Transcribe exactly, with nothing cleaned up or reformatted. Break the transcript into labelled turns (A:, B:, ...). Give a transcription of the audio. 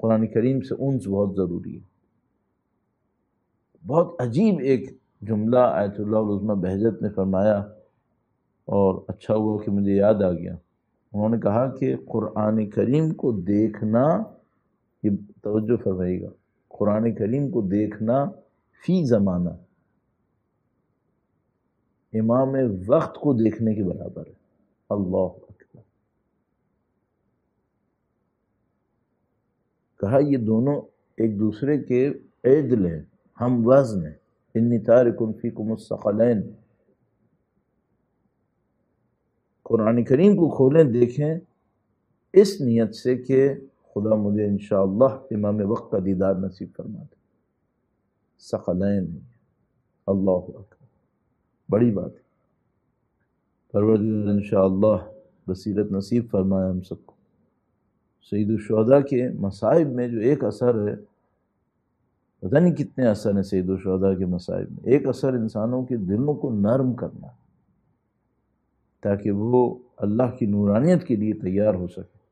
A: قرآن کریم سے انس بہت ضروری ہے۔ بہت عجیب ایک جملہ آیت اللہ العظمیٰ بہجت نے فرمایا، اور اچھا ہوا کہ مجھے یاد آ گیا۔ انہوں نے کہا کہ قرآن کریم کو دیکھنا، یہ توجہ فرمائیے گا، قرآن کریم کو دیکھنا فی زمانہ امام وقت کو دیکھنے کے برابر ہے۔ اللہ اکبر۔ کہا یہ دونوں ایک دوسرے کے عدل ہیں، ہم وزن ہیں۔ انی تارک فیکم الثقلین۔ قرآن کریم کو کھولیں، دیکھیں اس نیت سے کہ خدا مجھے انشاءاللہ امام وقت کا دیدار نصیب فرما دے۔ ثقلین، اللہ اکبر، بڑی بات ہے۔ پروردگار انشاءاللہ بصیرت نصیب فرمائے ہم سب کو۔ سید الشہداء کے مصائب میں جو ایک اثر ہے، پتہ نہیں کتنے اثر ہیں سید الشہداء کے مصائب میں۔ ایک اثر انسانوں کے دلوں کو نرم کرنا، تاکہ وہ اللہ کی نورانیت کے لیے تیار ہو سکے۔